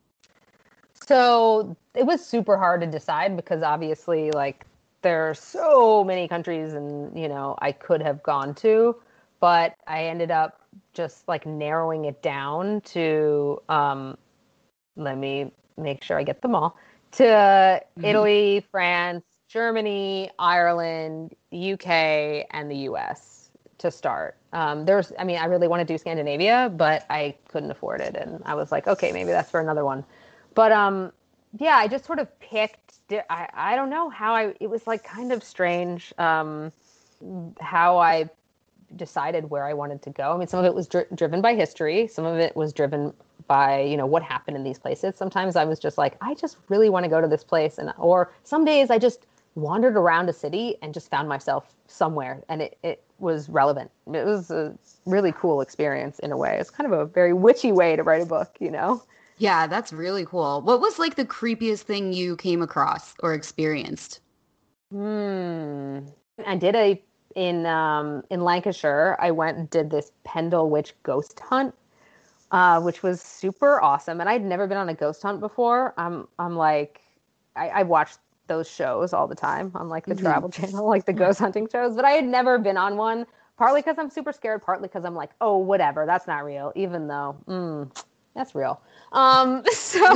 So it was super hard to decide because obviously, like, there are so many countries and, you know, I could have gone to, but I ended up just like narrowing it down to, um, let me make sure I get them all, to mm-hmm. Italy, France, Germany, Ireland, U K, and the U S to start. Um, there's, I mean, I really want to do Scandinavia, but I couldn't afford it. And I was like, okay, maybe that's for another one. But um, yeah, I just sort of picked, I, I don't know how I, it was like kind of strange um, how I decided where I wanted to go. I mean, some of it was dri- driven by history. Some of it was driven by, you know, what happened in these places. Sometimes I was just like, I just really want to go to this place. And, or some days I just wandered around a city and just found myself somewhere and it, it was relevant. It was a really cool experience in a way. It's kind of a very witchy way to write a book, you know? Yeah, that's really cool. What was like the creepiest thing you came across or experienced? Hmm. I did a, in um, in Lancashire, I went and did this Pendle Witch ghost hunt, uh, which was super awesome. And I'd never been on a ghost hunt before. I'm, I'm like, I, I watched those shows all the time on like the mm-hmm. Travel Channel, like the ghost hunting shows, but I had never been on one, partly because I'm super scared, partly because I'm like, oh, whatever, that's not real, even though, mm, that's real. Um, so,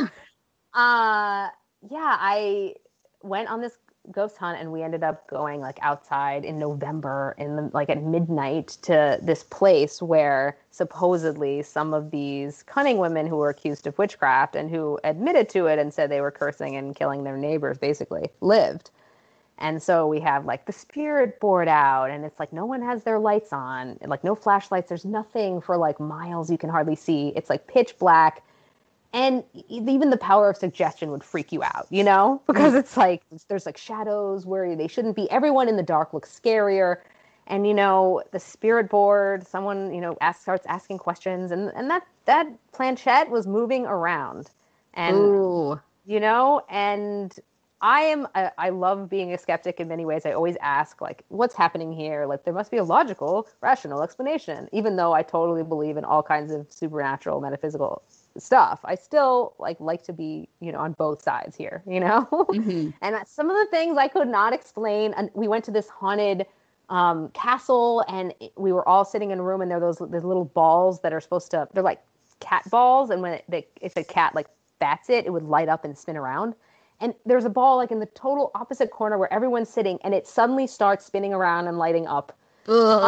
uh, yeah, I went on this ghost hunt and we ended up going like outside in November in the, like at midnight to this place where supposedly some of these cunning women who were accused of witchcraft and who admitted to it and said they were cursing and killing their neighbors basically lived. And so we have like the spirit board out and it's like no one has their lights on, like no flashlights. There's nothing for like miles. You can hardly see. It's like pitch black. And even the power of suggestion would freak you out, you know, because it's like there's like shadows where they shouldn't be. Everyone in the dark looks scarier. And, you know, the spirit board, someone, you know, asks, starts asking questions and, and that, that planchette was moving around. And, Ooh. you know, and I am, I, I love being a skeptic in many ways. I always ask, like, what's happening here? Like, there must be a logical, rational explanation, even though I totally believe in all kinds of supernatural, metaphysical stuff. I still like like to be, you know, on both sides here, you know. Mm-hmm. And some of the things I could not explain. And we went to this haunted um, castle, and we were all sitting in a room, and there are those those little balls that are supposed to. They're like cat balls, and when it, they, if a cat like bats it, it would light up and spin around. And there's a ball like in the total opposite corner where everyone's sitting, and it suddenly starts spinning around and lighting up. Ugh.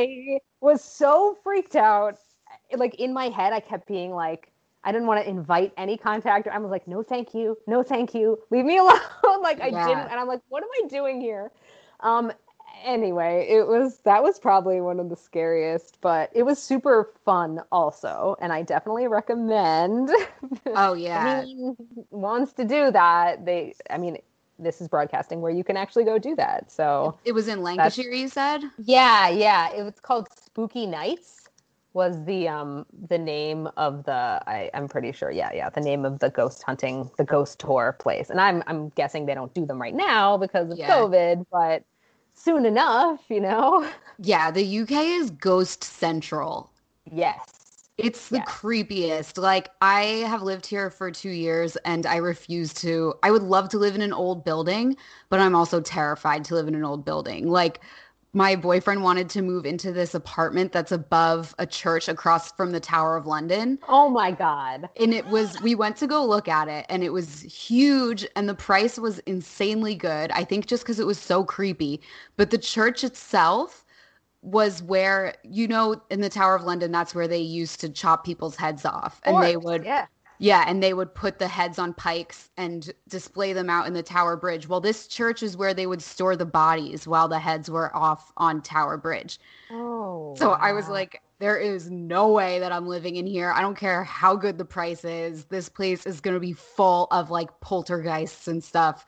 I was so freaked out. Like in my head, I kept being like, I didn't want to invite any contact. I was like, no, thank you. No, thank you. Leave me alone. like I yeah. didn't. And I'm like, what am I doing here? Um, anyway, it was, that was probably one of the scariest, but it was super fun also. And I definitely recommend. Oh yeah. Anyone wants to do that. They, I mean, this is broadcasting where you can actually go do that. So it was in Lancashire, you said? Yeah. Yeah. It was called Spooky Nights. Was the um the name of the I, I'm pretty sure yeah yeah the name of the ghost hunting the ghost tour place, and I'm I'm guessing they don't do them right now because of yeah. COVID, but soon enough, you know. Yeah, the U K is ghost central. Yes, it's the yes. creepiest. Like I have lived here for two years, and I refuse to. I would love to live in an old building, but I'm also terrified to live in an old building. Like. My boyfriend wanted to move into this apartment that's above a church across from the Tower of London. Oh my God. And it was, we went to go look at it and it was huge and the price was insanely good. I think just because it was so creepy. But the church itself was where, you know, in the Tower of London, that's where they used to chop people's heads off. And they would, yeah. Yeah, and they would put the heads on pikes and display them out in the Tower Bridge. Well, this church is where they would store the bodies while the heads were off on Tower Bridge. Oh. So wow. I was like, there is no way that I'm living in here. I don't care how good the price is. This place is going to be full of like poltergeists and stuff.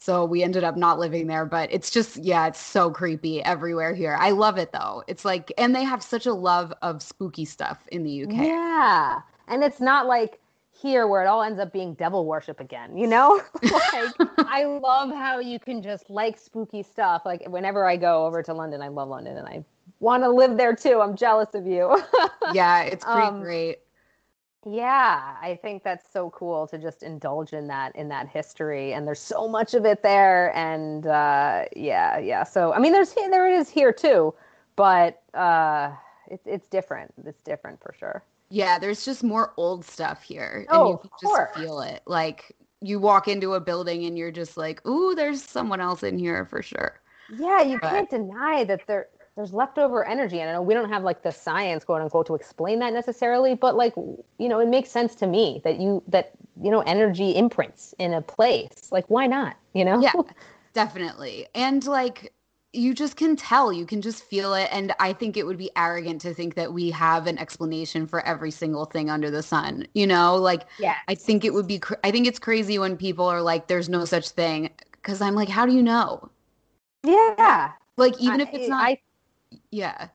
So we ended up not living there, but it's just, yeah, it's so creepy everywhere here. I love it though. It's like, and they have such a love of spooky stuff in the U K. Yeah. And it's not like here where it all ends up being devil worship again, you know? Like, I love how you can just like spooky stuff. Like whenever I go over to London, I love London and I want to live there too. I'm jealous of you. Yeah, it's pretty Um, great. Yeah, I think that's so cool to just indulge in that in that history, and there's so much of it there. And uh, yeah, yeah. So I mean, there's there it is here too, but uh, it's it's different. It's different for sure. Yeah, there's just more old stuff here, and Oh, you of can course. just feel it. Like you walk into a building and you're just like, "Ooh, there's someone else in here for sure." Yeah, you But- can't deny that there there's leftover energy, and I know we don't have like the science, quote unquote, to explain that necessarily, but like you know, it makes sense to me that you that you know energy imprints in a place. Like, why not? You know? Yeah, definitely. And like you just can tell, you can just feel it. And I think it would be arrogant to think that we have an explanation for every single thing under the sun. You know, like Yeah. I think it would be, cr- I think it's crazy when people are like, there's no such thing. Cause I'm like, how do you know? Yeah. Like, even if I- it's not, I yeah.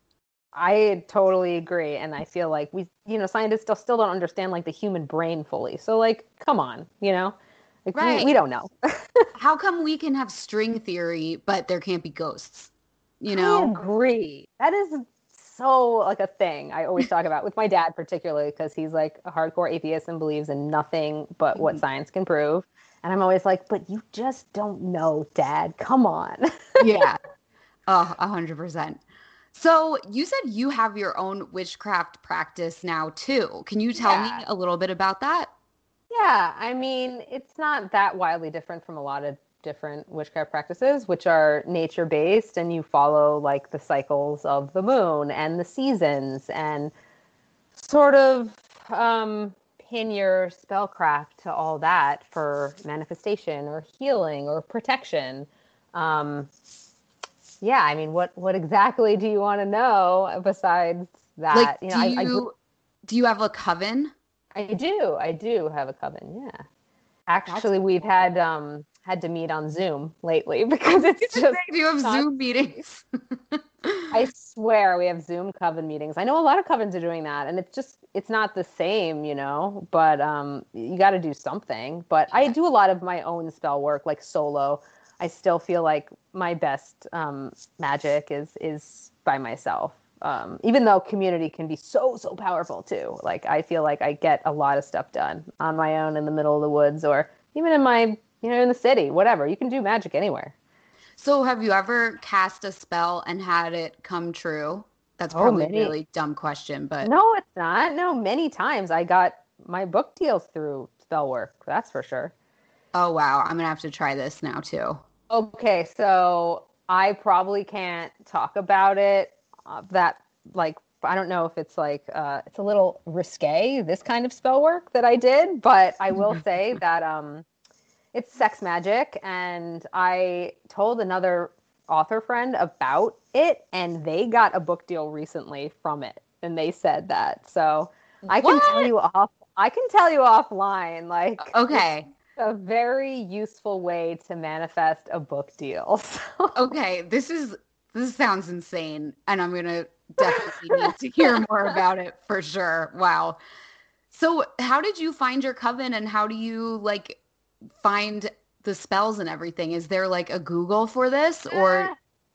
I totally agree, and I feel like we, you know, scientists still still don't understand like the human brain fully. So like, come on, you know, like Right. we, we don't know. How come we can have string theory, but there can't be ghosts? You I know? agree. That is so like a thing I always talk about with my dad, particularly because he's like a hardcore atheist and believes in nothing but what Mhm. science can prove. And I'm always like, but you just don't know, Dad. Come on. Yeah. Oh, a hundred percent. So you said you have your own witchcraft practice now too. Can you tell Yeah. me a little bit about that? Yeah, I mean, it's not that wildly different from a lot of different witchcraft practices, which are nature based, and you follow like the cycles of the moon and the seasons and sort of um, pin your spellcraft to all that for manifestation or healing or protection. Um, yeah, I mean, what what exactly do you want to know besides that? Like, you do know, I, you I grew- do you have a coven? I do. I do have a coven. Yeah. Actually, we've had um had to meet on Zoom lately because it's just Do you have not- Zoom meetings? I swear we have Zoom coven meetings. I know a lot of covens are doing that, and it's just it's not the same, you know, but um you got to do something. But I do a lot of my own spell work like solo. I still feel like my best um magic is is by myself. Um, even though community can be so, so powerful too. Like, I feel like I get a lot of stuff done on my own in the middle of the woods or even in my, you know, in the city, whatever. You can do magic anywhere. So have you ever cast a spell and had it come true? That's Oh, probably many. a really dumb question, but No, it's not. No, many times I got my book deals through spell work. That's for sure. oh wow, I'm gonna have to try this now too. Okay, so I probably can't talk about it. Uh, that like I don't know if it's like uh, it's a little risque, this kind of spell work that I did, but I will say that um, it's sex magic, and I told another author friend about it, and they got a book deal recently from it, and they said that. So I can tell What? you off. I can tell you offline, like Okay. a very useful way to manifest a book deal. So, Okay, this is this sounds insane, and I'm gonna definitely need to hear more about it for sure. Wow. So, how did you find your coven, and how do you like find the spells and everything? Is there like a Google for this, or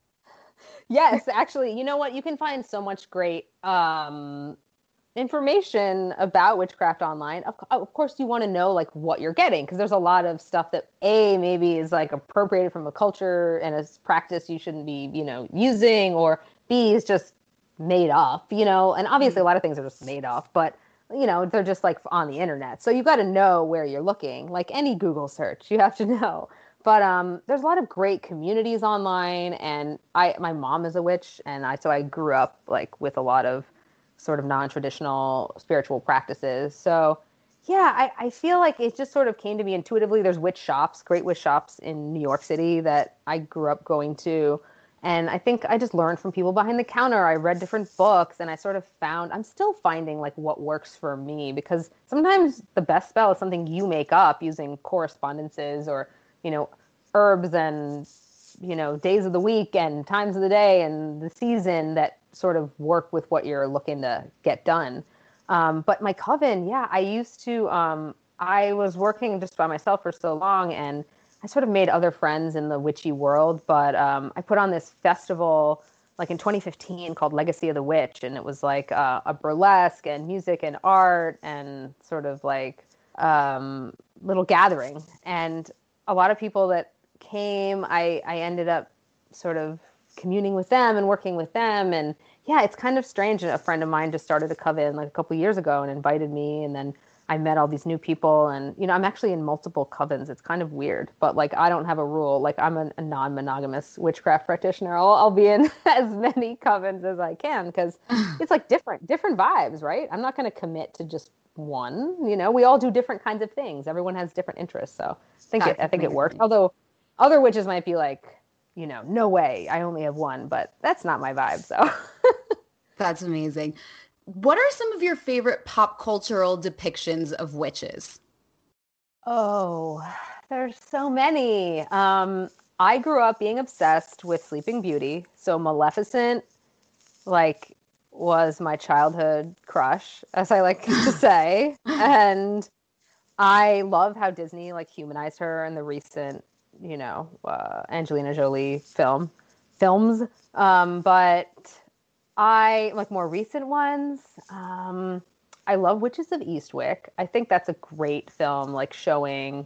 yes, actually, you know what? You can find so much great um, information about witchcraft online. Of, of course, you want to know like what you're getting because there's a lot of stuff that A, maybe is like appropriated from a culture and a practice you shouldn't be, you know, using, or B is just made up, you know. And obviously, a lot of things are just made up, but you know, they're just like on the internet. So you got to know where you're looking. Like any Google search, you have to know. But um, there's a lot of great communities online, and I my mom is a witch, and I so I grew up like with a lot of sort of non-traditional spiritual practices. So yeah, I, I feel like it just sort of came to me intuitively. There's witch shops, great witch shops in New York City that I grew up going to. And I think I just learned from people behind the counter. I read different books, and I sort of found, I'm still finding like what works for me, because sometimes the best spell is something you make up using correspondences or, you know, herbs and, you know, days of the week and times of the day and the season that sort of work with what you're looking to get done. Um, but my coven, yeah, I used to, um, I was working just by myself for so long, and I sort of made other friends in the witchy world, but um, I put on this festival like in twenty fifteen called Legacy of the Witch, and it was like uh, a burlesque and music and art and sort of like um, little gathering. And a lot of people that came, I, I ended up sort of communing with them and working with them. And yeah, it's kind of strange. A friend of mine just started a coven like a couple years ago and invited me, and then I met all these new people, and, you know, I'm actually in multiple covens. It's kind of weird, but like, I don't have a rule. Like, I'm a, a non-monogamous witchcraft practitioner. I'll, I'll be in as many covens as I can, because it's like different, different vibes, right? I'm not going to commit to just one, you know, we all do different kinds of things. Everyone has different interests. So I think it, I think it works. Although other witches might be like, you know, no way, I only have one, but that's not my vibe. So that's amazing. What are some of your favorite pop cultural depictions of witches? Oh, there's so many. Um, I grew up being obsessed with Sleeping Beauty. So Maleficent, like, was my childhood crush, as I like to say. And I love how Disney, like, humanized her in the recent, you know, uh, Angelina Jolie film, films. Um, but... I like more recent ones. Um, I love Witches of Eastwick. I think that's a great film, like showing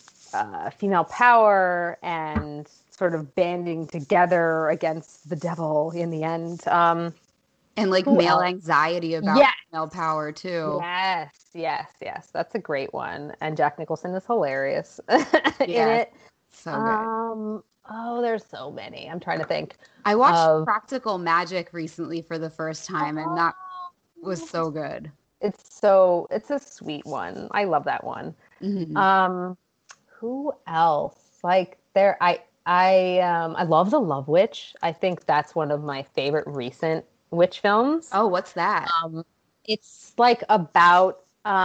uh, female power and sort of banding together against the devil in the end. Um, and like male else? anxiety about yes. female power too. Yes, yes, yes. That's a great one. And Jack Nicholson is hilarious in yeah, it. So good. Um, oh, there's so many. I'm trying to think. I watched of... Practical Magic recently for the first time, and that was so good. It's so, it's a sweet one. I love that one. Mm-hmm. Um, who else? Like there, I, I, um, I love The Love Witch. I think that's one of my favorite recent witch films. Oh, what's that? Um, it's like about,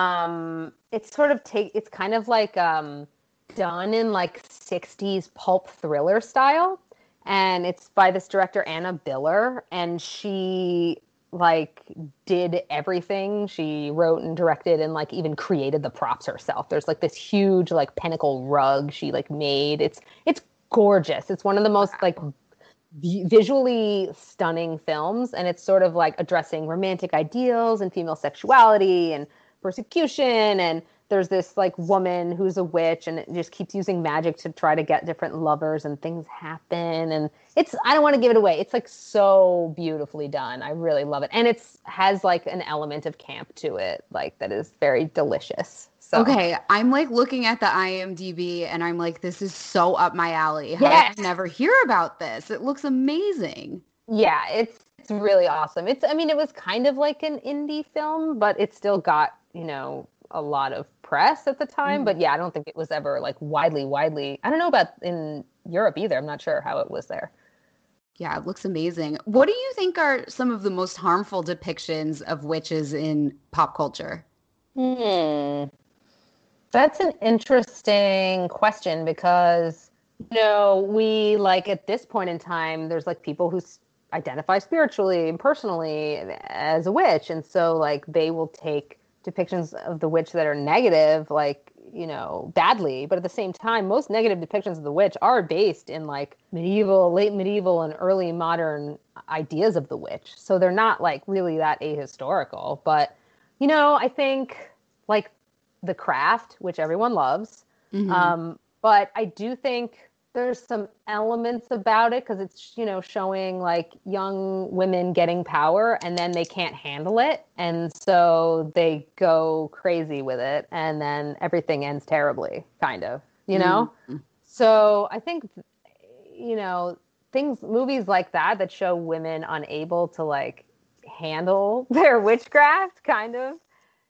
um, it's sort of take, it's kind of like, um, done in like sixties pulp thriller style. And it's by this director, Anna Biller, and she like did everything. She wrote and directed and like even created the props herself. There's like this huge like pinnacle rug she like made. It's it's gorgeous. It's one of the most like v- visually stunning films, and it's sort of like addressing romantic ideals and female sexuality and persecution. And there's this like woman who's a witch, and it just keeps using magic to try to get different lovers, and things happen. And it's, I don't want to give it away. It's like so beautifully done. I really love it. And it's has like an element of camp to it, like that is very delicious. So. Okay. I'm like looking at the I M D B and I'm like, this is so up my alley. How yes. did I never hear about this? It looks amazing. Yeah, it's, it's really awesome. It's, I mean, it was kind of like an indie film, but it still got, you know, a lot of press at the time, mm. but yeah, I don't think it was ever like widely, widely. I don't know about in Europe either. I'm not sure how it was there. Yeah, it looks amazing. What do you think are some of the most harmful depictions of witches in pop culture? Hmm. That's an interesting question because, you know, we like at this point in time, there's like people who identify spiritually and personally as a witch. And so like they will take depictions of the witch that are negative, like, you know, badly. But at the same time, most negative depictions of the witch are based in like medieval, late medieval and early modern ideas of the witch. So they're not like really that ahistorical. But, you know, I think like The Craft, which everyone loves. Mm-hmm. Um, but I do think there's some elements about it because it's, you know, showing like young women getting power and then they can't handle it. And so they go crazy with it and then everything ends terribly, kind of, you know? Mm-hmm. So I think, you know, things, movies like that, that show women unable to like handle their witchcraft kind of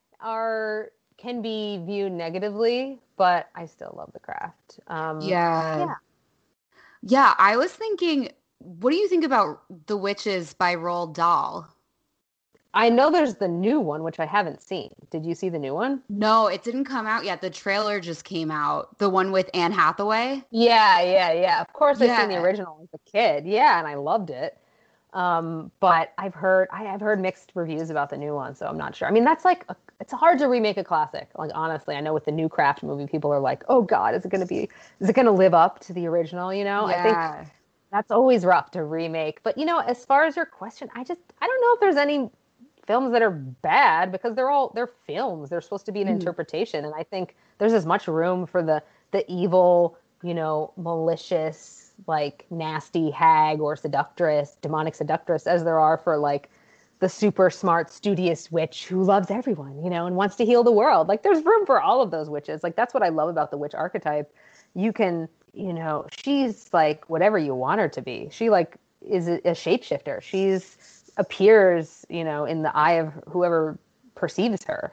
are, can be viewed negatively, but I still love The Craft. Um, yeah. Yeah. Yeah, I was thinking, what do you think about The Witches by Roald Dahl? I know there's the new one, which I haven't seen. Did you see the new one? No, it didn't come out yet. The trailer just came out. The one with Anne Hathaway. Yeah, yeah, yeah. Of course, Yeah. I've seen the original as a kid. Yeah, and I loved it. Um, but I've heard I, I've heard mixed reviews about the new one, so I'm not sure. I mean, that's like a, it's hard to remake a classic. Like honestly, I know with the new Craft movie, people are like, "Oh God, is it going to be? Is it going to live up to the original?" You know, Yeah. I think that's always rough to remake. But you know, as far as your question, I just I don't know if there's any films that are bad because they're all they're films. They're supposed to be an Mm-hmm. interpretation, and I think there's as much room for the the evil, you know, malicious, like nasty hag or seductress, demonic seductress, as there are for like the super smart, studious witch who loves everyone, you know, and wants to heal the world. Like there's room for all of those witches. Like that's what I love about the witch archetype. You can, you know, she's like whatever you want her to be. She like is a, a shapeshifter. She's appears, you know, in the eye of whoever perceives her.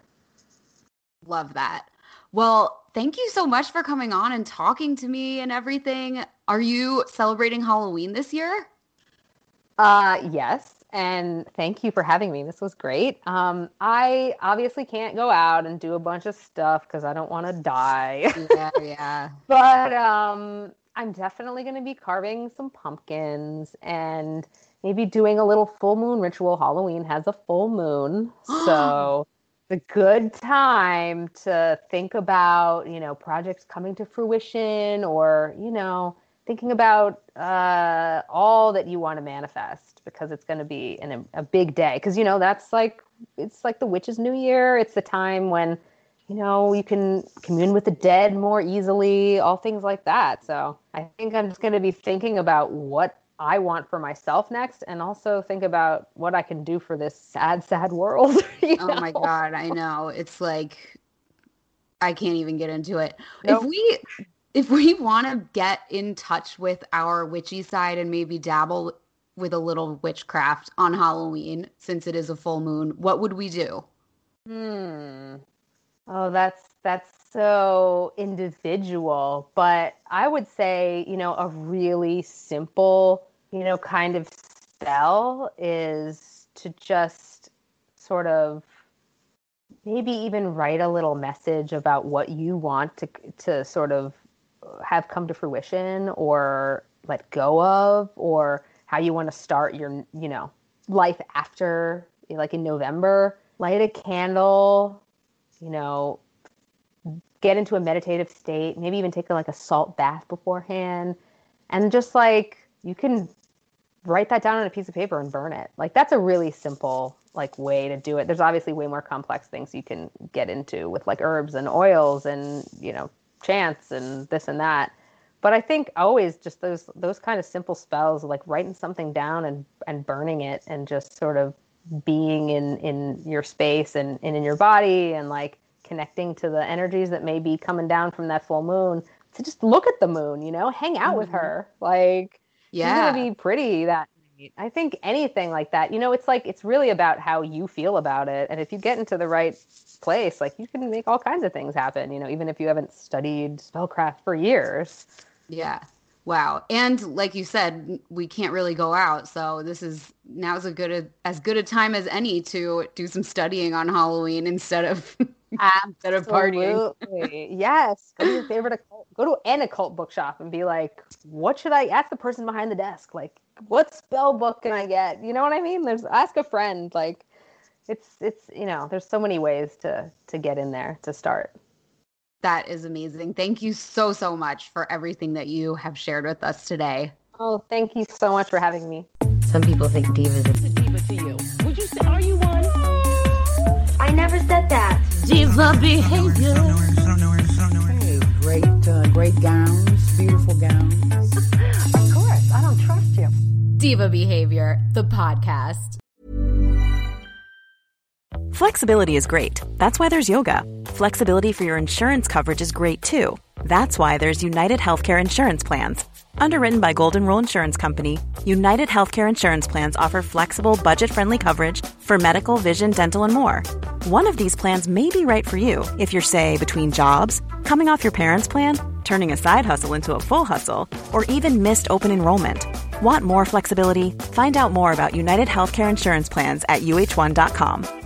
Love that. Well, thank you so much for coming on and talking to me and everything. Are you celebrating Halloween this year? Uh, yes. And thank you for having me. This was great. Um, I obviously can't go out and do a bunch of stuff because I don't want to die. Yeah, yeah. But um, I'm definitely going to be carving some pumpkins and maybe doing a little full moon ritual. Halloween has a full moon. So it's a good time to think about, you know, projects coming to fruition or, you know, thinking about uh, all that you want to manifest because it's going to be an, a big day. Because, you know, that's like, it's like the witch's new year. It's the time when, you know, you can commune with the dead more easily, all things like that. So I think I'm just going to be thinking about what I want for myself next and also think about what I can do for this sad, sad world. you Oh know? my God, I know. It's like, I can't even get into it. Nope. If we if we want to get in touch with our witchy side and maybe dabble with a little witchcraft on Halloween, since it is a full moon, what would we do? Hmm. Oh, that's that's so individual. But I would say, you know, a really simple, you know, kind of spell is to just sort of maybe even write a little message about what you want to to sort of have come to fruition or let go of, or how you want to start your, you know, life after, like in November. Light a candle, you know, get into a meditative state, maybe even take a, like a salt bath beforehand, and just like you can write that down on a piece of paper and burn it. Like that's a really simple like way to do it. There's obviously way more complex things you can get into with like herbs and oils and, you know, chants and this and that. But I think always just those those kind of simple spells, like writing something down and, and burning it and just sort of being in, in your space and, and in your body and like connecting to the energies that may be coming down from that full moon, to just look at the moon, you know, hang out mm-hmm. with her. Like, yeah, she's going to be pretty that night. I think anything like that, you know, it's like, it's really about how you feel about it. And if you get into the right place, like you can make all kinds of things happen, you know, even if you haven't studied spellcraft for years. Yeah. Wow. And like you said, we can't really go out. So this is now's a good a, as good a time as any to do some studying on Halloween instead of instead of partying. Yes. Go to your favorite occult, go to an occult bookshop and be like, what should I ask the person behind the desk? Like, what spell book can I get? You know what I mean? There's ask a friend. Like it's it's you know, there's so many ways to to get in there to start. That is amazing. Thank you so, so much for everything that you have shared with us today. Oh, thank you so much for having me. Some people think divas Who's a diva to you? Would you say, are you one? I never said that. Diva behavior. I don't know her. I don't know her. I don't know her. Hey, great, uh, great gowns, beautiful gowns. Of course, I don't trust you. Diva Behavior, the podcast. Flexibility is great. That's why there's yoga. Flexibility for your insurance coverage is great too. That's why there's United Healthcare Insurance Plans. Underwritten by Golden Rule Insurance Company, United Healthcare Insurance Plans offer flexible, budget-friendly coverage for medical, vision, dental, and more. One of these plans may be right for you if you're, say, between jobs, coming off your parents' plan, turning a side hustle into a full hustle, or even missed open enrollment. Want more flexibility? Find out more about United Healthcare Insurance Plans at U H one dot com.